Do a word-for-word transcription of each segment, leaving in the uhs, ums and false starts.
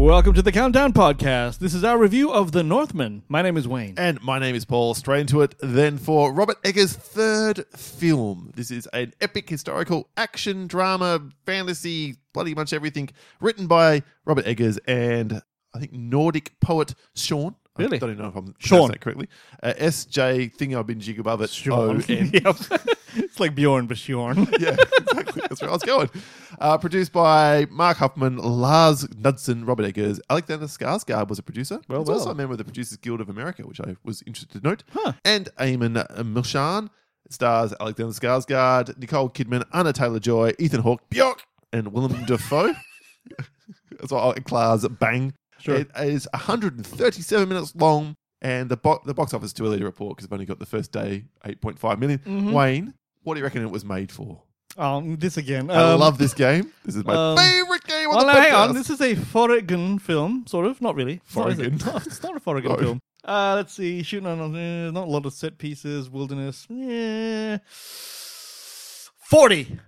Welcome to the Countdown Podcast. This is our review of The Northman. My name is Wayne. And my name is Paul. Straight into it then for Robert Eggers' third film. This is an epic historical action, drama, fantasy, bloody much everything, written by Robert Eggers and I think Nordic poet Sean. Really? I don't even know if I'm Sean. pronouncing that correctly. Uh, S J thing I've been jig above it. Sean. O N. Yep. It's like Bjorn, but Sean. Yeah, exactly. That's where I was going. Uh, produced by Mark Huffman, Lars Knudsen, Robert Eggers. Alexander Skarsgård was a producer. Well, He's well. also a member of the Producers Guild of America, which I was interested to note. Huh. And Eamon Milchan. It stars Alexander Skarsgård, Nicole Kidman, Anna Taylor-Joy, Ethan Hawke, Bjork, and Willem Dafoe. That's all. And Klaas Bang. Sure. It is one hundred thirty-seven minutes long. And the, bo- the box office is too early to report because I've only got the first day, eight point five million. Mhm. Wayne, what do you reckon it was made for? Oh, this again. I Um, love this game. This is my um, favorite game on Well, the now, podcast. hang on. This is a foreign film, sort of. Not really. It's not, is it? Foreign. No, it's not a foreign No. film. Uh, let's see. Shooting on uh, not a lot of set pieces, wilderness. Yeah. forty.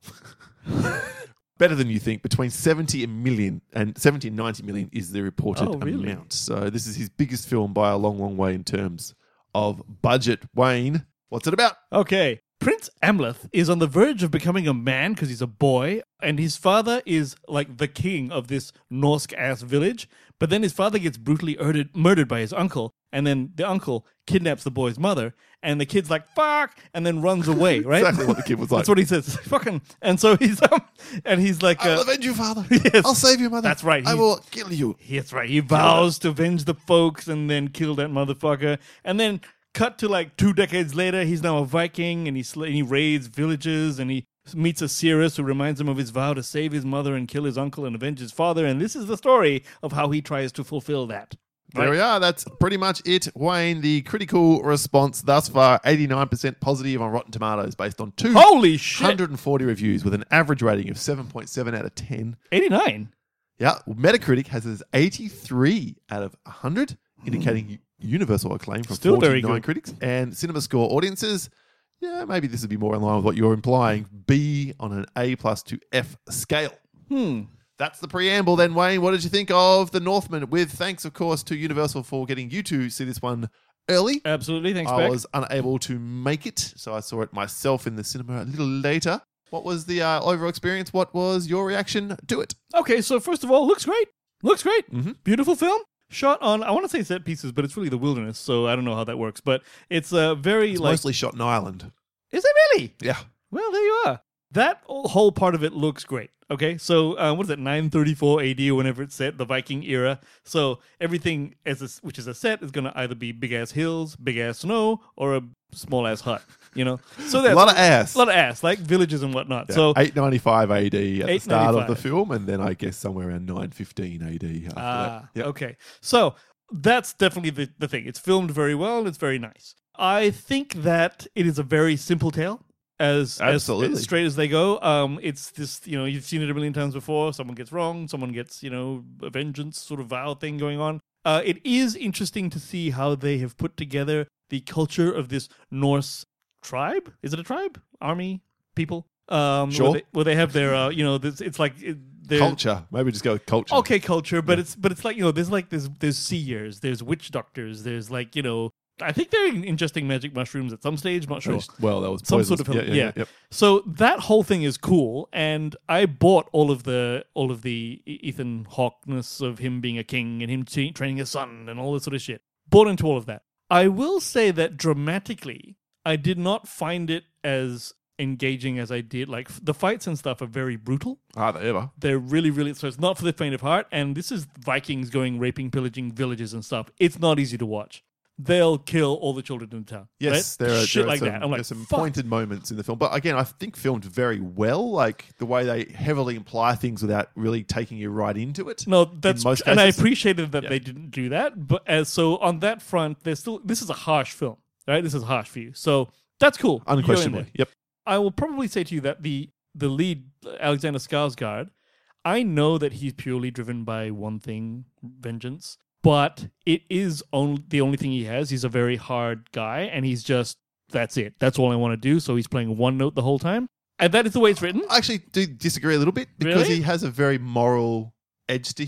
Better than you think. Between seventy and million and seventy and ninety million is the reported Oh, really? amount. So this is his biggest film by a long, long way in terms of budget. Wayne, what's it about? Okay. Prince Amleth is on the verge of becoming a man because he's a boy, and his father is like the king of this Norsk-ass village, but then his father gets brutally murdered, murdered by his uncle, and then the uncle kidnaps the boy's mother, and the kid's like, fuck, and then runs away, right? Exactly what the kid was like. That's what he says. Fucking, and so he's, um, and he's like, I'll uh, avenge you, father. Yes. I'll save you, mother. That's right. I He- will kill you. That's right. He vows to avenge the folks and then kill that motherfucker. And then cut to like two decades later, he's now a Viking and he sl- and he raids villages and he meets a seeress who reminds him of his vow to save his mother and kill his uncle and avenge his father. And this is the story of how he tries to fulfill that. There we are. That's pretty much it, Wayne. The critical response thus far, eighty-nine percent positive on Rotten Tomatoes based on two Holy shit. hundred forty reviews with an average rating of seven point seven out of ten. eighty-nine. Yeah, Metacritic has it as eighty-three out of one hundred, indicating universal acclaim from Still very forty-nine good. critics. And Cinema Score audiences, yeah, maybe this would be more in line with what you're implying, B on an A plus to F scale. Hmm. That's the preamble then, Wayne. What did you think of The Northman? With thanks, of course, to Universal for getting you to see this one early. Absolutely. Thanks, I Beck. was unable to make it, so I saw it myself in the cinema a little later. What was the uh, overall experience? What was your reaction to it? Okay, so first of all, looks great. Looks great. Mhm. Beautiful film. Shot on, I want to say set pieces, but it's really the wilderness, so I don't know how that works. But it's a very It's like. mostly shot in Ireland. Is it really? Yeah. Well, there you are. That whole part of it looks great. Okay, so uh, what is it, nine thirty-four A D or whenever it's set, the Viking era. So everything as a, which is a set is going to either be big ass hills, big ass snow, or a small ass hut. You know, so A that's lot of ass. a lot of ass, like villages and whatnot. Yeah, So eight ninety-five A D at the start of the eight ninety-five. film, and then I guess somewhere around nine fifteen A D after Ah, that. Yep. okay. So that's definitely the, the thing. It's filmed very well and it's very nice. I think that it is a very simple tale. As, as Absolutely. as straight as they go. Um, it's this, you know, you've seen it a million times before. Someone gets wrong, someone gets, you know, a vengeance sort of vow thing going on. Uh, it is interesting to see how they have put together the culture of this Norse tribe. Is it a tribe? Army? People? Um, Sure. Where they, where they have their, uh, you know, this, it's like it, they're- Culture. Maybe just go with culture. Okay, culture, but it's but it's like, you know, there's like there's there's seers, there's witch doctors, there's like, you know, I think they're ingesting magic mushrooms at some stage, not sure. Well, that was Some poisonous. sort of yeah, film, yeah, yeah. Yep. So that whole thing is cool, and I bought all of the all of the E- Ethan Hawkeness of him being a king and him t- training his son and all this sort of shit. Bought into all of that. I will say that dramatically, I did not find it as engaging as I did. Like f- the fights and stuff are very brutal. Are they ever? They're really, really, so it's not for the faint of heart. And this is Vikings going raping, pillaging villages and stuff. It's not easy to watch. They'll kill all the children in town. Yes, right? there are, shit there are like some, that. I'm like, there's some fuck. pointed moments in the film. But again, I think filmed very well. Like the way they heavily imply things without really taking you right into it. No, that's most and I cases. appreciated that Yeah. they didn't do that. But as so on that front, there's still this is a harsh film, right? This is harsh for you, so that's cool. You go in Unquestionably. there. Yep. I will probably say to you that the the lead Alexander Skarsgård, I know that he's purely driven by one thing, vengeance. But it is only the only thing he has. He's a very hard guy, and he's just that's it. That's all I want to do. So he's playing one note the whole time, and that is the way it's written. I actually do disagree a little bit because Really? he has a very moral edge to him.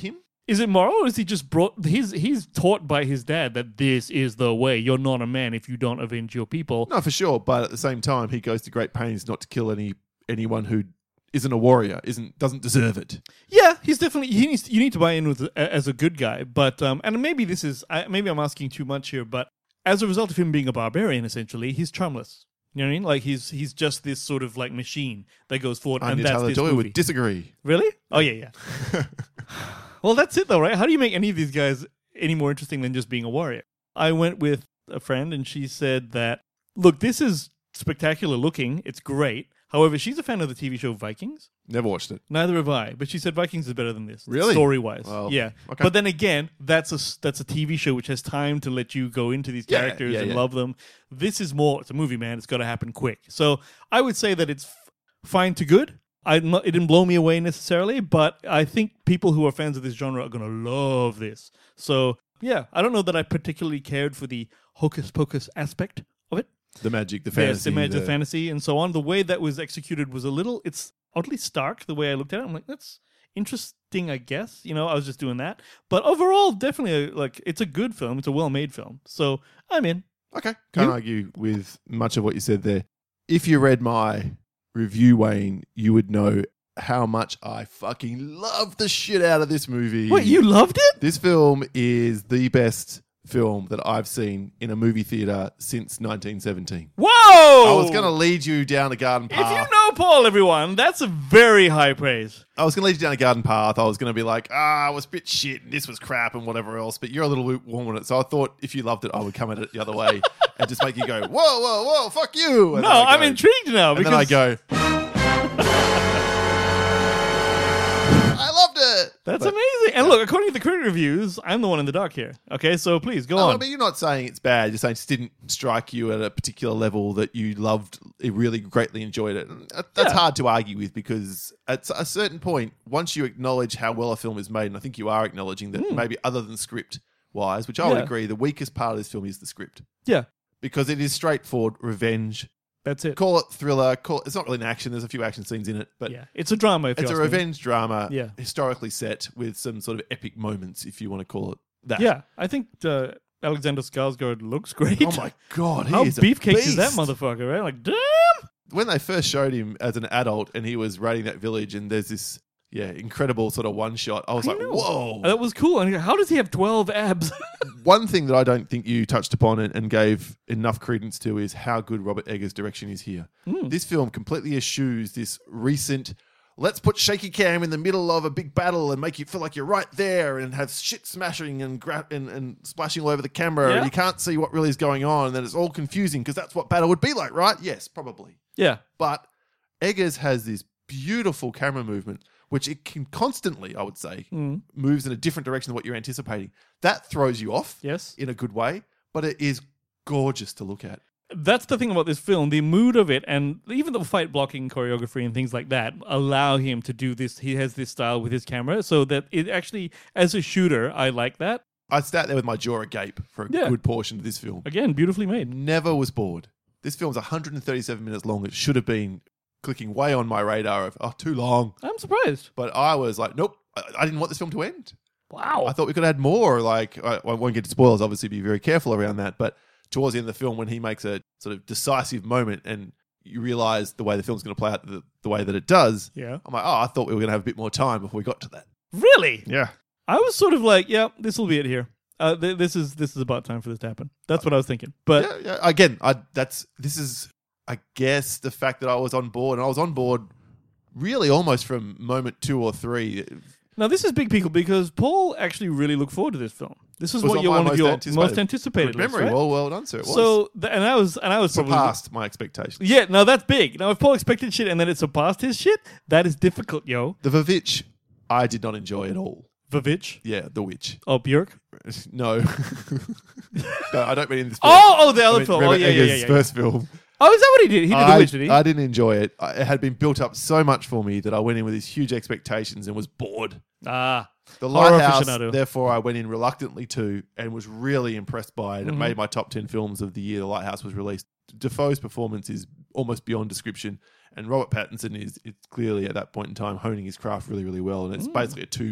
Is it moral, or is he just brought? He's he's taught by his dad that this is the way. You're not a man if you don't avenge your people. No, for sure. But at the same time, he goes to great pains not to kill any anyone who isn't a warrior, isn't doesn't deserve it. Yeah, he's definitely. He needs. You need to buy in with as a good guy. But um, and maybe this is. I, maybe I'm asking too much here. But as a result of him being a barbarian, essentially, he's charmless. You know what I mean? Like he's he's just this sort of like machine that goes forward. Anya and that's this Taylor-Joy movie. would disagree. Really? Oh yeah, yeah. Well, that's it though, right? How do you make any of these guys any more interesting than just being a warrior? I went with a friend and she said that, look, this is spectacular looking. It's great. However, she's a fan of the T V show Vikings. Never watched it. Neither have I. But she said Vikings is better than this. Really? Story-wise. Well, yeah. okay. But then again, that's a, that's a T V show which has time to let you go into these Yeah, characters yeah, and yeah. love them. This is more, it's a movie, man. It's got to happen quick. So I would say that it's f- fine to good. I not, it didn't blow me away necessarily, but I think people who are fans of this genre are going to love this. So, yeah, I don't know that I particularly cared for the hocus pocus aspect of it. The magic, the Yes, fantasy. the magic, the- the fantasy, and so on. The way that was executed was a little, it's oddly stark the way I looked at it. I'm like, that's interesting, I guess. You know, I was just doing that. But overall, definitely, a, like, it's a good film. It's a well-made film. So, I'm in. Okay. Can't You? argue with much of what you said there. If you read my review, Wayne, you would know how much I fucking love the shit out of this movie. Wait, you loved it? This film is the best film that I've seen in a movie theater since nineteen seventeen. Whoa! I was going to lead you down a garden If path. you know Paul, everyone, that's a very high praise. I was going to lead you down a garden path. I was going to be like, ah, it was a bit shit, and this was crap, and whatever else. But you're a little lukewarm on it. So I thought if you loved it, I would come at it the other way and just make you go, whoa, whoa, whoa, fuck you. And No, then I I'm go- intrigued now. And because then I go, I loved it. That's But- amazing. And look, according to the critic reviews, I'm the one in the dark here. Okay, so please go No, on. I mean, you're not saying it's bad. You're saying it just didn't strike you at a particular level that you loved, it really greatly enjoyed it. And that- that's Yeah. hard to argue with because at a certain point, once you acknowledge how well a film is made, and I think you are acknowledging that maybe other than script wise, which I would Hmm. Yeah. agree, the weakest part of this film is the script yeah, because it is straightforward revenge. that's it. Call it thriller. Call it's not really an action. There's a few action scenes in it, but Yeah, it's a drama. If you it's a ask me. revenge drama, Yeah. historically set with some sort of epic moments, if you want to call it that. Yeah, I think uh, Alexander Skarsgård looks great. Oh my god, he How is a beefcake is that beast. motherfucker, right? Like, damn! When they first showed him as an adult and he was raiding that village, and there's this yeah incredible sort of one shot, I was I like, know. whoa. That was cool. And how does he have twelve abs? One thing that I don't think you touched upon and, and gave enough credence to is how good Robert Eggers' direction is here. Hmm. This film completely eschews this recent, let's put shaky cam in the middle of a big battle and make you feel like you're right there and have shit smashing and gra- and, and splashing all over the camera Yeah. and you can't see what really is going on and then it's all confusing because that's what battle would be like, right? Yes, probably. Yeah. But Eggers has this beautiful camera movement, which it can constantly, I would say, Mm. moves in a different direction than what you're anticipating. That throws you off Yes. in a good way, but it is gorgeous to look at. That's the thing about this film. The mood of it and even the fight blocking choreography and things like that allow him to do this. He has this style with his camera so that it actually, as a shooter, I like that. I sat there with my jaw agape for a Yeah. good portion of this film. Again, beautifully made. Never was bored. This film's one hundred thirty-seven minutes long. It should have been clicking way on my radar of, oh, too long. I'm surprised. But I was like, nope, I, I didn't want this film to end. Wow. I thought we could add more. Like, I, I won't get to spoilers, obviously, be very careful around that. But towards the end of the film, when he makes a sort of decisive moment and you realize the way the film's going to play out the, the way that it does, Yeah. I'm like, oh, I thought we were going to have a bit more time before we got to that. Really? Yeah. I was sort of like, yeah, this will be it here. Uh, th- this is this is about time for this to happen. That's what I was thinking. But yeah, yeah. Again, I, that's this is, I guess, the fact that I was on board, and I was on board really almost from moment two or three. now this is big people because Paul actually really looked forward to this film. This is Was what on you're my one of most your anticipated. most anticipated Good lists, memory. right? Well, well done, sir. It was. So th- and I was and I was probably surpassed my expectations. yeah. Now that's big. Now if Paul expected shit and then it surpassed his shit, that is difficult, yo. The Vavitch, I did not enjoy at all. Vavitch. Yeah, The Witch. Oh, Björk. No. No, I don't mean in this film. Oh, oh, the I other mean film. Robert Oh, yeah, yeah, Eggers' yeah, yeah. first film. Oh, is that what he did? He did I, The Witch, did he? I didn't enjoy it. I, it had been built up so much for me that I went in with these huge expectations and was bored. ah. The Horror Lighthouse, aficionado. therefore, I went in reluctantly to and was really impressed by it. It Mhm. made my top ten films of the year The Lighthouse was released. Defoe's performance is almost beyond description, and Robert Pattinson is it's clearly at that point in time honing his craft really, really well. And it's Mm. basically a two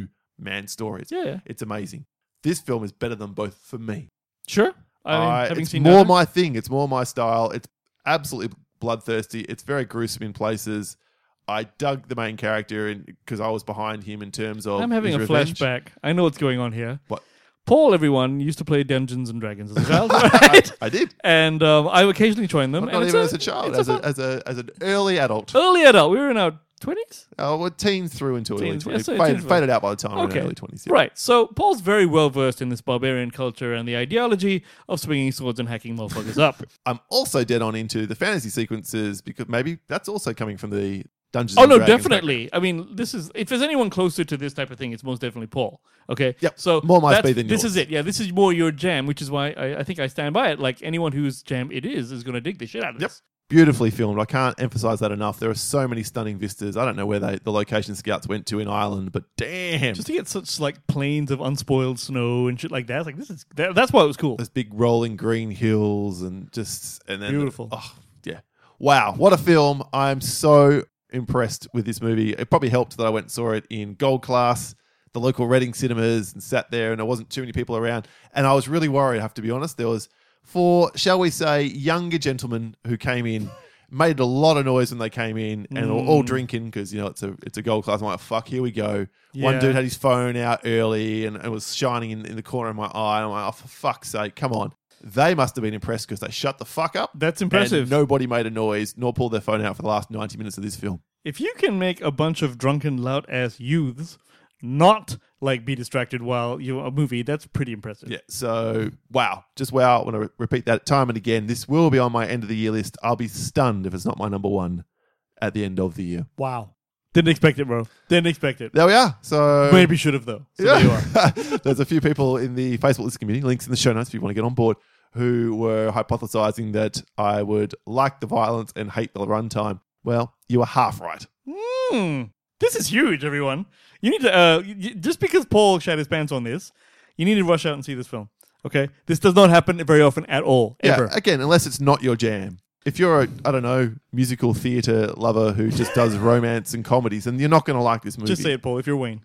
man stories. Yeah, yeah. It's amazing. This film is better than both for me. Sure. I mean, I- having it's seen more Nana- my thing. It's more my style. It's absolutely bloodthirsty. It's very gruesome in places. I dug the main character because I was behind him in terms of I'm having his a revenge. flashback. I know what's going on here. What? Paul, everyone, used to play Dungeons and Dragons as a child, right? I did. And um, I occasionally join them. Not and it's even a- as a child, it's as a a, as a as an early adult. early adult. We were in our twenties? Oh, well, teens through into early Teens, yeah, twenties. so Faded, teens- faded out by the time we were Okay. in early twenties. Yeah. Right. So Paul's very well versed in this barbarian culture and the ideology of swinging swords and hacking motherfuckers up. I'm also dead on into the fantasy sequences because maybe that's also coming from the Dungeons Oh and no, Dragons definitely. I mean, this is if there's anyone closer to this type of thing, it's most definitely Paul. Okay. Yep. So More my that's- speed than this yours. is it. Yeah, this is more your jam, which is why I, I think I stand by it. Like anyone whose jam it is is going to dig the shit out of Yep. this. Beautifully filmed. I can't emphasize that enough. There are so many stunning vistas. I don't know where they, the location scouts went to in Ireland, but damn. Just to get such like plains of unspoiled snow and shit like that. It's like this is that, that's why it was cool. Those big rolling green hills and just and then Beautiful. Oh yeah, wow, what a film! I'm so impressed with this movie. It probably helped that I went and saw it in Gold Class, the local Reading cinemas, and sat there, and there wasn't too many people around. And I was really worried. I have to be honest. There was four, shall we say, younger gentlemen who came in. Made a lot of noise when they came in, and all, all drinking because you know it's a it's a Gold Class. I'm like, fuck, here we go. One Yeah. dude had his phone out early and it was shining in, in the corner of my eye. And I'm like, oh, for fuck's sake, come on. They must have been impressed because they shut the fuck up. That's impressive. And nobody made a noise nor pulled their phone out for the last ninety minutes of this film. If you can make a bunch of drunken, loud ass youths not like be distracted while you're a movie, that's pretty impressive. Yeah, so wow, just wow. I want to re- repeat that time and again. This will be on my end of the year list. I'll be stunned if it's not my number one at the end of the year. Wow. Didn't expect it, bro. Didn't expect it. There we are. So Maybe should have though. So there you are. yeah. There's a few people in the Facebook list community, links in the show notes if you want to get on board, who were hypothesizing that I would like the violence and hate the runtime. Well, you were half right. Hmm. This is huge, everyone. You need to uh, y- y- just because Paul shat his pants on this, you need to rush out and see this film. Okay, this does not happen very often at all, ever. Yeah, again, unless it's not your jam. If you're a, I don't know, musical theatre lover who just does romance and comedies, and you're not going to like this movie. Just say it, Paul. If you're Wayne.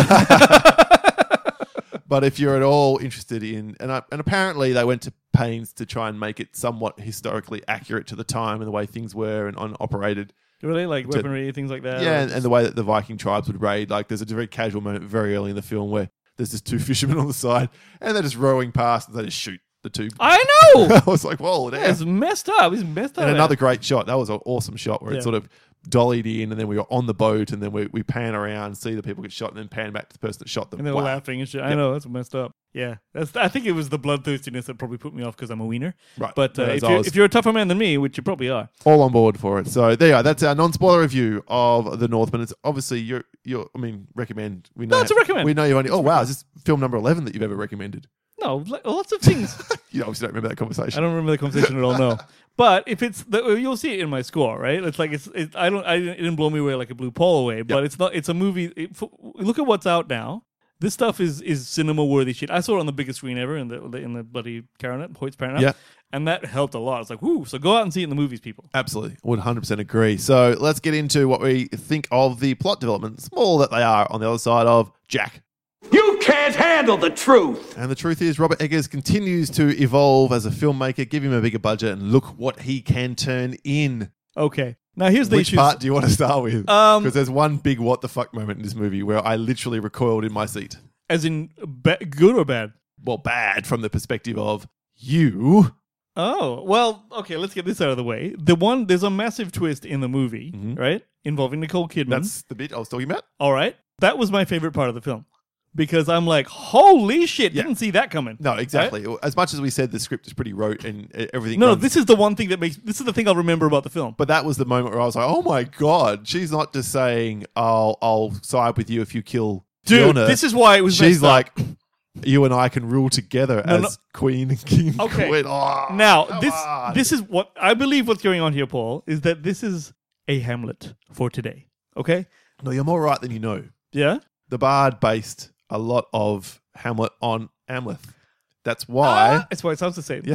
But if you're at all interested in, and I, and apparently they went to pains to try and make it somewhat historically accurate to the time and the way things were and on operated. Really, like To- weaponry, things like that. Yeah, or and, and the way that the Viking tribes would raid. Like, there's a very casual moment very early in the film where there's just two fishermen on the side, and they're just rowing past, and they just shoot the two. I know. I was like, whoa, damn. It's messed up. It's messed up. And another great shot. That was an awesome shot where Yeah. it sort of dollied in, and then we were on the boat, and then we, we pan around, see the people get shot, and then pan back to the person that shot them. And they're Wow. laughing and shit. I Yep. know, that's messed up. Yeah. That's. I think it was the bloodthirstiness that probably put me off because I'm a wiener. Right. But uh, Whereas if, I you're, was if you're a tougher man than me, which you probably are. all on board for it. So there you go. That's our non-spoiler review of The Northman. It's obviously you're you're. I mean, recommend. We know No, it's a recommend. We know you only. Oh wow, is this film number eleven that you've ever recommended? No, like, lots of things. You obviously don't remember that I conversation. don't remember the conversation at all. No, but if it's the, you'll see it in my score, right? It's like it's. It, I don't. I didn't, it didn't blow me away like it blew Paul away. But it's not. It's a movie. It, f- look at what's out now. This stuff is is cinema worthy shit. I saw it on the biggest screen ever in the in the bloody Caranet, Hoyt's Paramount. Yeah. And that helped a lot. It's like, whoo, so go out and see it in the movies, people. Absolutely, one hundred percent agree. So let's get into what we think of the plot development, small that they are, on the other side of Jack. You can't handle the truth. And the truth is, Robert Eggers continues to evolve as a filmmaker. Give him a bigger budget, and look what he can turn in. Okay. Now here's the Which issue. part do you want to start with? Um, Because there's one big what the fuck moment in this movie where I literally recoiled in my seat. As in, ba- good or bad? Well, bad from the perspective of you. Oh, well, okay, let's get this out of the way. The one, there's a massive twist in the movie, right? Involving Nicole Kidman. That's the bit I was talking about. All right. That was my favorite part of the film. Because I'm like, holy shit, Yeah. didn't see that coming. No, exactly. As much as we said the script is pretty rote and uh, everything. No, no, runs- this is the one thing that makes, this is the thing I'll remember about the film. But that was the moment where I was like, oh my God, she's not just saying, I'll, I'll side with you if you kill Dude, Fiona. this is why it was She's messed up. like, you and I can rule together No, as no. queen and king. Okay. Queen. Oh, Now, come this on. this is what I believe what's going on here, Paul, is that this is a Hamlet for today. Okay? No, you're more right than you know. Yeah? The Bard based a lot of Hamlet on Amleth. That's why. Ah, that's why it sounds the same. Yeah.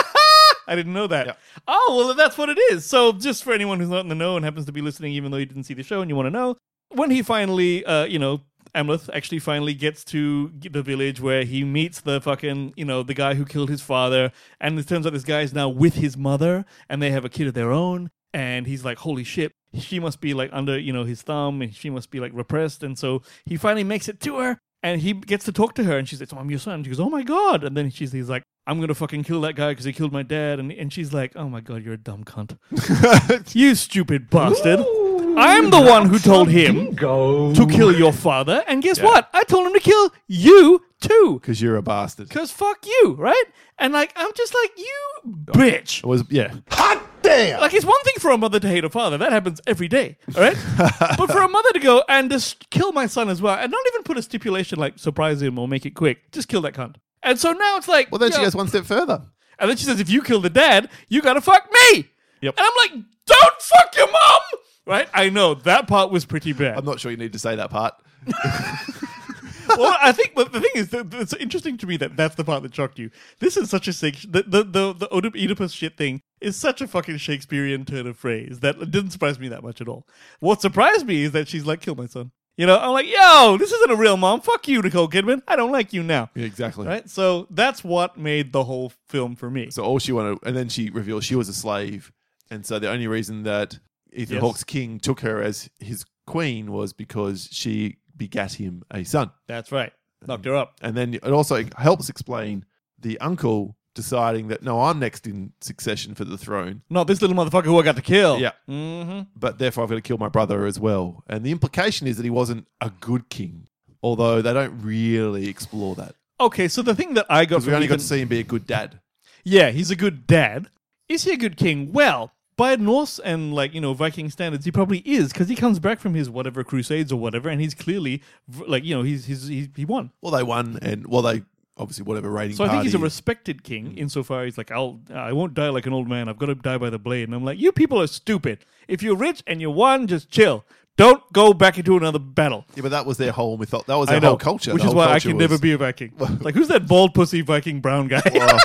I didn't know that. Yeah. Oh, well, that's what it is. So, just for anyone who's not in the know and happens to be listening, even though you didn't see the show and you want to know, when he finally, uh, you know, Amleth actually finally gets to the village where he meets the fucking, you know, the guy who killed his father. And it turns out this guy is now with his mother and they have a kid of their own. And he's like, holy shit, she must be like under, you know, his thumb and she must be like repressed. And so he finally makes it to her and he gets to talk to her and she's like, oh, I'm your son. She goes, oh my God. And then she's he's like, I'm going to fucking kill that guy because he killed my dad. And, and she's like, oh my God, you're a dumb cunt. You stupid bastard. Ooh, I'm the one who told him bingo. to kill your father. And guess yeah. what? I told him to kill you too. Because you're a bastard. Because fuck you, right? And like, I'm just like, you bitch. It was, yeah. Hot damn. Like, it's one thing for a mother to hate a father. That happens every day, all right? But for a mother to go and just kill my son as well and not even put a stipulation like surprise him or make it quick. Just kill that cunt. And so now it's like... Well, then yo, she goes one step further. And then she says, if you kill the dad, you gotta fuck me. Yep. And I'm like, don't fuck your mom! Right? I know, that part was pretty bad. I'm not sure you need to say that part. Well, I think but the thing is, that it's interesting to me that that's the part that shocked you. This is such a... The, the, the, the Oedipus shit thing is such a fucking Shakespearean turn of phrase that it didn't surprise me that much at all. What surprised me is that she's like, kill my son. You know, I'm like, yo, this isn't a real mom. Fuck you, Nicole Kidman. I don't like you now. Yeah, exactly. Right? So that's what made the whole film for me. So all she wanted, and then she revealed she was a slave. And so the only reason that Ethan Yes. Hawke's king took her as his queen was because she begat him a son. That's right. Knocked her up. And then it also helps explain the uncle deciding that, no, I'm next in succession for the throne. Not this little motherfucker who I got to kill. Yeah. Mm-hmm. But therefore I've got to kill my brother as well. And the implication is that he wasn't a good king, although they don't really explore that. Okay, so the thing that I got Because we from only Ethan, got to see him be a good dad. yeah, he's a good dad. Is he a good king? Well, by Norse and like, you know, Viking standards, he probably is because he comes back from his whatever crusades or whatever, and he's clearly like, you know, he's he's he, he won. Well, they won, and well, they obviously whatever rating. So I think he's a party- respected king insofar he's like, I'll I won't die like an old man. I've got to die by the blade. And I'm like, you people are stupid. If you're rich and you won, just chill. Don't go back into another battle. Yeah, but that was their whole myth. That was I their know, whole culture. which The is whole why I culture can was- never be a Viking. Like, who's that bald pussy Viking brown guy? Well,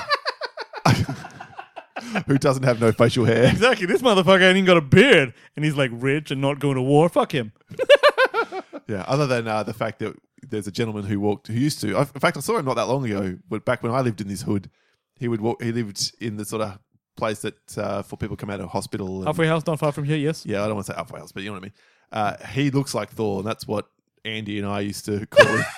who doesn't have no facial hair? Exactly. This motherfucker ain't even got a beard, and he's like rich and not going to war. Fuck him. Yeah. Other than uh, the fact that there's a gentleman who walked, who used to. In fact, I saw him not that long ago. But back when I lived in this hood, he would walk. He lived in the sort of place that uh, for people come out of hospital. And, Halfway house, not far from here. Yes. yeah, I don't want to say halfway house, but you know what I mean. Uh, he looks like Thor, and that's what Andy and I used to call him.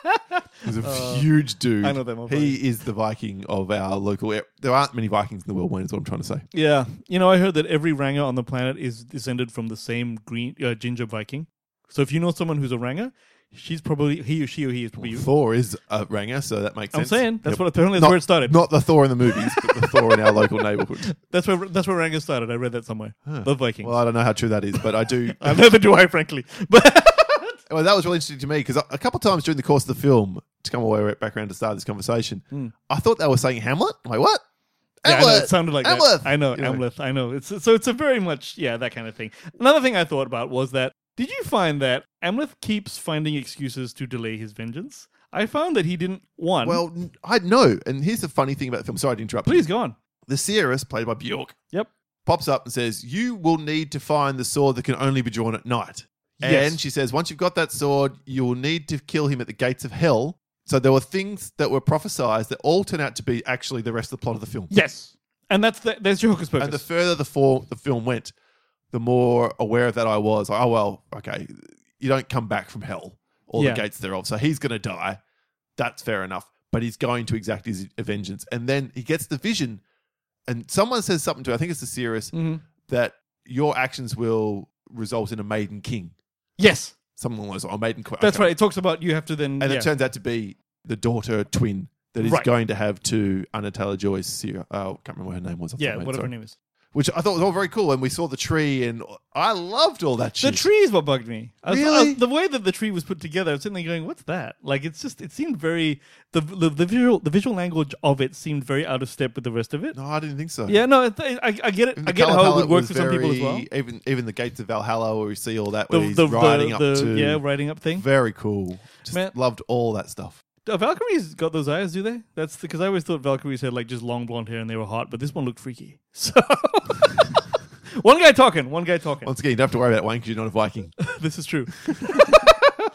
He's a Uh, huge dude. I know that motherfucker. He is the Viking of our local. area. There aren't many Vikings in the world, Wayne, is what I'm trying to say. Yeah. You know, I heard that every Ranger on the planet is descended from the same green uh, ginger Viking. So if you know someone who's a Ranger, she's probably he or she or he is probably you. Thor is a Ranger, so that makes I'm sense. saying that's Yep. what apparently that's Not- where it started. Not the Thor in the movies, but the Thor in our local neighborhood. That's where that's where Ranger started. I read that somewhere. The Vikings. Well, I don't know how true that is, but I do. I neither do I, frankly. But Well, that was really interesting to me because a couple of times during the course of the film, to come away back around to start this conversation, Hmm. I thought they were saying Hamlet. I'm like, what? yeah, I know, Hamlet! it sounded like Hamlet! that. I know, You know. Amleth. I know. It's so it's a very much yeah that kind of thing. Another thing I thought about was that did you find that Amleth keeps finding excuses to delay his vengeance? I found that he didn't one. Well, n- I know. And here's the funny thing about the film. Sorry to interrupt. please you. go on. The Seeress, played by Bjork, Yep. pops up and says, you will need to find the sword that can only be drawn at night. Yes. And she says, once you've got that sword, you will need to kill him at the gates of hell. So there were things that were prophesized that all turn out to be actually the rest of the plot of the film. Yes. And that's the, there's your hocus pocus. And the further the, for, the film went, the more aware of that I was. Like, oh, well, okay, you don't come back from hell or Yeah. the gates thereof. So he's going to die. That's fair enough. But he's going to exact his vengeance. And then he gets the vision. And someone says something to, I think it's the Seeress, Mhm. that your actions will result in a maiden king. Yes. Something along those lines, or maiden queen. That's right. It talks about you have to then And yeah. it turns out to be the daughter twin that he's Right. going to have to Anna Taylor-Joy's Seer. Oh, I can't remember what her name was. off the yeah, top of my head, whatever her sorry. name is. Which I thought was all very cool. And we saw the tree, and I loved all that The shit. tree is what bugged me. I was, I Really? was- the way that the tree was put together, I was sitting there going, "What's that?" Like, it's just it seemed very the the, the visual the visual language of it seemed very out of step with the rest of it. No, I didn't think so. Yeah, no, it, I, I get it. And the I get colour how it palette would work was for some people as very- well. Even even the gates of Valhalla, where we see all that, The, where he's the, riding the, up the- to. yeah, riding up thing. Very cool. Just Man. loved all that stuff. Do Valkyries got those eyes? Do they? That's because I always thought Valkyries had like just long blonde hair and they were hot, but this one looked freaky. So one guy talking, one guy talking. Once again, you don't have to worry about Wayne because you're not a Viking. This is true.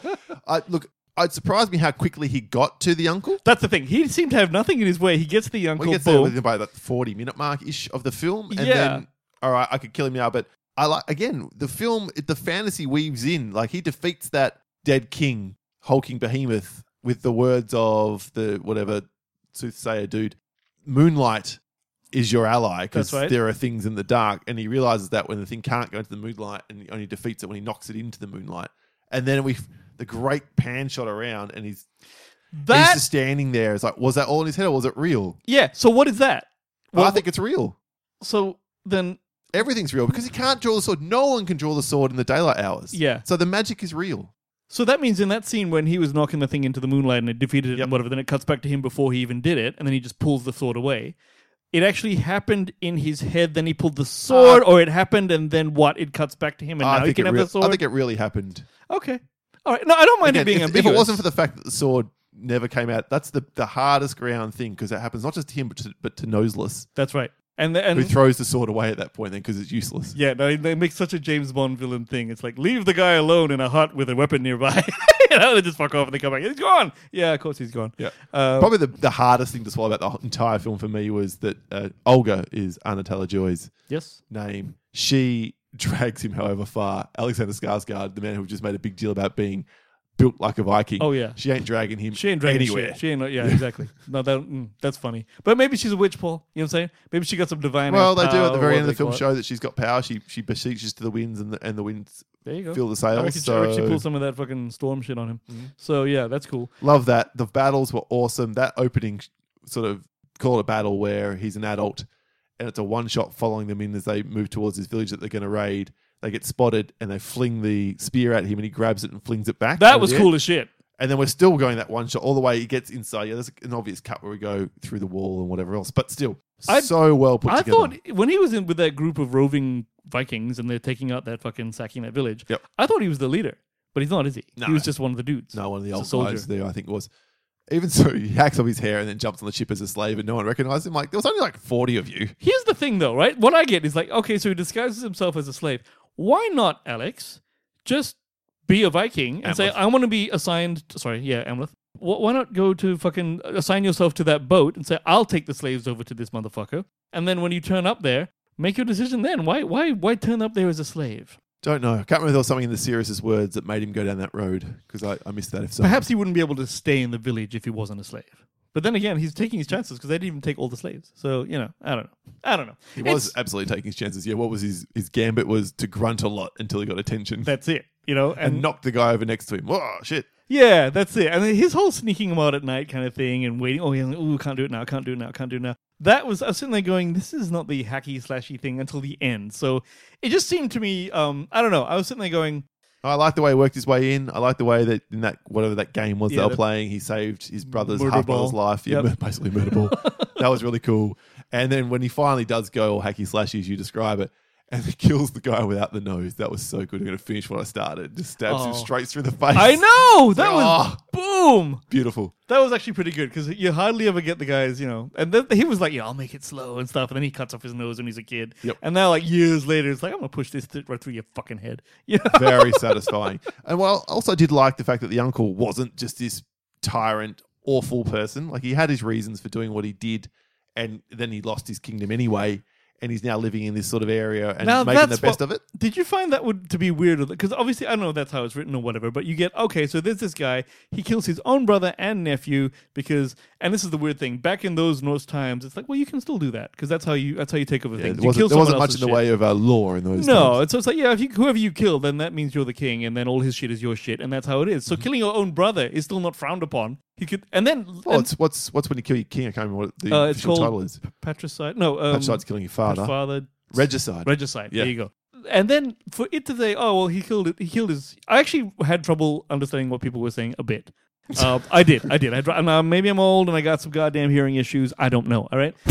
I look. It surprised me how quickly he got to the uncle. That's the thing. He seemed to have nothing in his way. He gets the uncle. Well, he gets there boom. within by that forty minute mark ish of the film, and Yeah. then all right, I could kill him now. But I like again the film. The fantasy weaves in. Like he defeats that dead king, hulking behemoth, with the words of the whatever soothsayer dude. Moonlight is your ally because That's right. there are things in the dark, and he realizes that when the thing can't go into the moonlight, and he only defeats it when he knocks it into the moonlight. And then we, the great pan shot around, and he's That he's just standing there. It's like, was that all in his head, or was it real? yeah. So what is that? Well, Well, I think it's real. So then, Everything's real because he can't draw the sword. No one can draw the sword in the daylight hours. Yeah. So the magic is real. so that means in that scene when he was knocking the thing into the moonlight and it defeated it Yep. and whatever, then it cuts back to him before he even did it, and then he just pulls the sword away. It actually happened in his head. Then he pulled the sword, Uh, or it happened, and then what? It cuts back to him, and I now he think can it have real- the sword. I think it really happened. Okay, all right. No, I don't mind Again, it being if, ambiguous. if it wasn't for the fact that the sword never came out, that's the, the hardest ground thing because it happens not just to him but to, but to Noseless, That's right. And the, and who throws the sword away at that point then because it's useless. yeah, no, they make such a James Bond villain thing. It's like leave the guy alone in a hut with a weapon nearby. You know, they just fuck off and they come back. He's gone. Yeah, of course he's gone. Yeah. Uh, Probably the, the hardest thing to swallow about the entire film for me was that uh, Olga is Anna Taylor-Joy's yes. name. She drags him however far. Alexander Skarsgård, the man who just made a big deal about being built like a Viking. Oh, yeah. She ain't dragging him She ain't dragging anywhere. shit. She ain't. Yeah, exactly. No, that mm, that's funny. But maybe she's a witch, Paul. You know what I'm saying? Maybe she got some divine. Well, they do power at the or very what end of the they film call it. show that she's got power. She she beseeches to the winds and the and the winds There you go. fill the I reckon, sails. she, I reckon she So pulled some of that fucking storm shit on him. Mm-hmm. So yeah, that's cool. love that. The battles were awesome. That opening sort of call it a battle where he's an adult and it's a one shot following them in as they move towards this village that they're going to raid. They get spotted and they fling the spear at him and he grabs it and flings it back. That over was the cool end. as shit. And then we're still going that one shot all the way. He gets inside. Yeah, there's an obvious cut where we go through the wall and whatever else, but still I- so well put I together. thought when he was in with that group of roving Vikings and they're taking out that fucking sacking that village. Yep. I thought he was the leader, but he's not, is he? No. He was just one of the dudes. No, one of the He's a old soldier. guys there, I think it was. Even so, he hacks off his hair and then jumps on the ship as a slave and no one recognized him. Like, there was only like forty of you. Here's the thing, though, right? What I get is like, okay, so he disguises himself as a slave. Why not, Alex? Just be a Viking and say, Amleth. I want to be assigned. To, sorry, yeah, Amleth. Wh- Why not go to fucking assign yourself to that boat and say, I'll take the slaves over to this motherfucker, and then when you turn up there, make your decision then. Why, why, why turn up there as a slave? Don't know. I can't remember if there was something in the Sirius's words that made him go down that road because I, I missed that. If so, Perhaps he wouldn't be able to stay in the village if he wasn't a slave. But then again, he's taking his chances because they didn't even take all the slaves. So, you know, I don't know. I don't know. he was It's- absolutely taking his chances. Yeah, what was his his gambit was to grunt a lot until he got attention That's it. You know, and and knock the guy over next to him. Whoa, shit. yeah, that's it. And then his whole sneaking him out at night kind of thing and waiting. Oh, yeah, oh, can't do it now, can't do it now, can't do it now. That was, I was sitting there going, this is not the hacky slashy thing until the end. So it just seemed to me, um, I don't know. I was sitting there going, I like the way he worked his way in. I like the way that in that whatever that game was Yeah, they were the- playing, he saved his brother's Murder half ball. brother's life. Yeah, Yep. basically murder ball. That was really cool. And then when he finally does go all hacky slashy as you describe it, and he kills the guy without the nose, that was so good. I'm going to finish what I started. Just stabs him Oh. straight through the face. I know! That like, was, boom! Beautiful. That was actually pretty good because you hardly ever get the guys, you know. And then he was like, "Yeah, I'll make it slow and stuff." And then he cuts off his nose when he's a kid. Yep. And now, like years later, it's like, "I'm gonna push this th- right through your fucking head." You know? Very satisfying. And well, also I did like the fact that the uncle wasn't just this tyrant, awful person. Like he had his reasons for doing what he did, and then he lost his kingdom anyway, and he's now living in this sort of area and Now making the that's best what- of it. Did you find that would to be weird? Because obviously, I don't know if that's how it's written or whatever. But you get okay. So there's this guy. He kills his own brother and nephew because, and this is the weird thing. Back in those Norse times, it's like, well, you can still do that because that's how you that's how you take over Yeah, things. there You wasn't, kill there wasn't someone much else's in the shit. way of uh, law in those No, times. and so it's like, yeah, if you, whoever you kill, then that means you're the king, and then all his shit is your shit, and that's how it is. So killing your own brother is still not frowned upon. He could, and then Well, and it's, what's what's when you kill your king? I can't remember what the Uh, it's official called title is. patricide. No, um, Patricide's killing your father. father, Regicide. regicide. Yeah. There you go. And then for it to say, oh well, he killed it. He killed his. I actually had trouble understanding what people were saying a bit. Uh, I did. I did. I dr- now maybe I'm old and I got some goddamn hearing issues. I don't know. All right.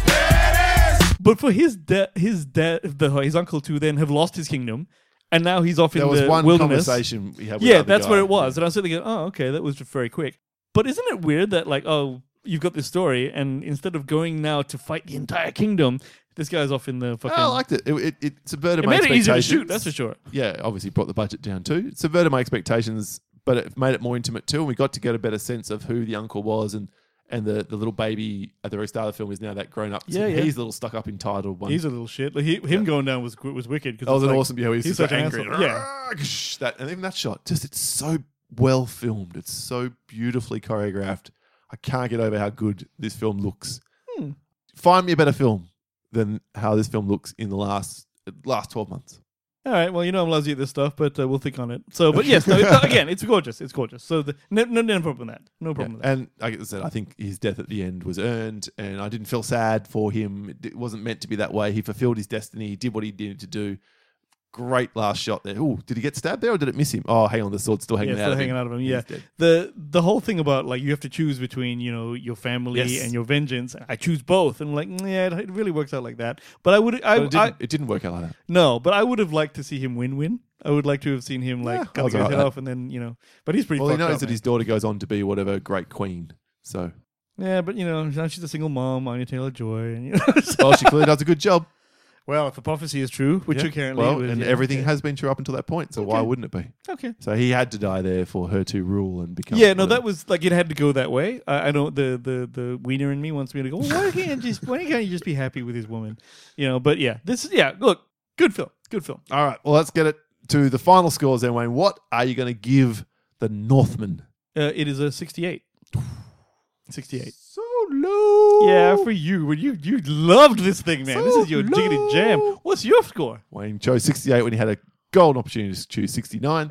But for his de- his de- the, his uncle to then have lost his kingdom, and now he's off in there was the one wilderness. conversation we had with Yeah, the other that's guy. where it was. And I was sitting there going, oh, okay, that was just very quick. But isn't it weird that, like, oh, you've got this story, and instead of going now to fight the entire kingdom, this guy's off in the fucking. I liked it. It, it, it subverted it my made it easier to expectations. shoot, that's for sure. Yeah, obviously brought the budget down too. It subverted my expectations but it made it more intimate too. And we got to get a better sense of who the uncle was, and and the, the little baby at the very start of the film is now that grown up. Yeah, yeah. He's a little stuck up entitled one. He's a little shit. Like he, him going down was was wicked. That was an like, awesome. Yeah, he's, he's so such an angry. asshole. Yeah. That and even that shot, just it's so well filmed. It's so beautifully choreographed. I can't get over how good this film looks. Hmm. Find me a better film than how this film looks in the last last twelve months. All right. Well, you know I'm lazy at this stuff, but uh, we'll think on it. So, but yes, no, it, again, it's gorgeous. It's gorgeous. So, the, no, no, no problem with that. No problem Yeah. with that. And like I said, I think his death at the end was earned, and I didn't feel sad for him. It wasn't meant to be that way. He fulfilled his destiny. He did what he needed to do. Great last shot there. Oh, did he get stabbed there or did it miss him? Oh, hang on, the sword's still hanging Yeah, out still of hanging him. out of him. He's Yeah, dead. the the whole thing about like you have to choose between you know your family Yes. and your vengeance. I choose both, and I'm like mm, yeah, it really works out like that. But I would, I, But it, I didn't, it didn't work out like that. no, but I would have liked to see him win-win. I would like to have seen him like Yeah, cut I was his alright head with off, and then you know. But he's pretty. Well, he fucked knows up, that man. his daughter goes on to be whatever great queen. So, Yeah, but you know now she's a single mom, Anya Taylor-Joy, and you know. so- well, she clearly does a good job. well, if the prophecy is true, which Yeah. apparently well, was, and yeah, everything okay. has been true up until that point. So why Okay. wouldn't it be? okay. So he had to die there for her to rule and become. Yeah, no, whatever. that was like it had to go that way. I, I know the the the wiener in me wants me to go. Well, why can't you just why can't you just be happy with his woman? You know, but yeah, this is yeah. Look, good film, good film. All right. Well, let's get it to the final scores then, Wayne. What are you going to give the Northman? Uh, it is a sixty-eight. sixty-eight. So low. Yeah, for you, when you you loved this thing, man. this So is your jiggity low. jam. What's your score? Wayne chose sixty-eight when he had a golden opportunity to choose sixty-nine.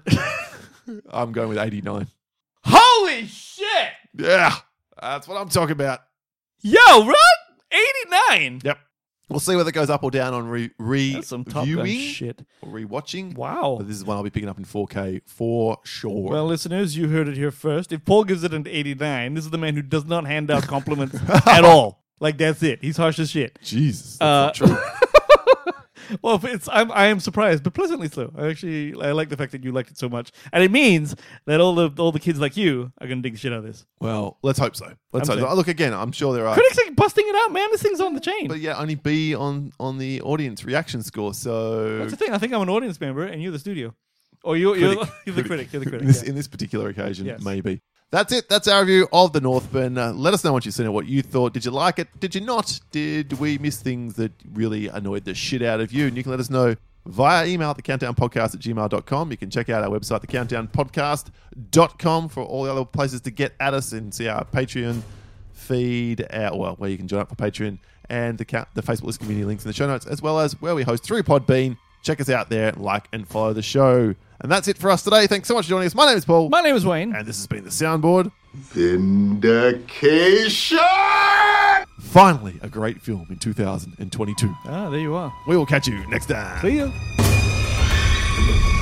I'm going with eighty-nine. Holy shit! Yeah, that's what I'm talking about. Yo, run eighty-nine. Yep. We'll see whether it goes up or down on re- That's some Top Gun reviewing shit. or rewatching. Wow. But this is one I'll be picking up in four K for sure. Well, listeners, you heard it here first. If Paul gives it an eighty-nine, this is the man who does not hand out compliments at all. Like, that's it. He's harsh as shit. Jesus, Uh, that's not true. Well, if it's I'm I am surprised, but pleasantly so. I actually I like the fact that you liked it so much, and it means that all the all the kids like you are gonna dig the shit out of this. Well, let's hope so. Let's I'm hope so. saying. Look, again, I'm sure there are. Critics are busting it out, man. This thing's on the chain. But yeah, only be on on the audience reaction score. So That's the thing. I think I'm an audience member, and you're the studio, or you're you're, Critic. you're the critic. You're the critic. in, this, yeah. in this particular occasion, Yes. maybe. That's it. That's our review of The Northman. Uh, let us know once you've seen it, what you thought. Did you like it? Did you not? Did we miss things that really annoyed the shit out of you? And you can let us know via email at the countdown podcast at gmail dot com. You can check out our website, the countdown podcast dot com, for all the other places to get at us and see our Patreon feed, our, well, where you can join up for Patreon, and the, ca- the Facebook list community links in the show notes, as well as where we host through Podbean. Check us out there, like and follow the show. And that's it for us today. Thanks so much for joining us. My name is Paul. My name is Wayne. And this has been the Soundboard. Vindication! Finally, a great film in two thousand twenty-two. Ah, there you are. We will catch you next time. See ya.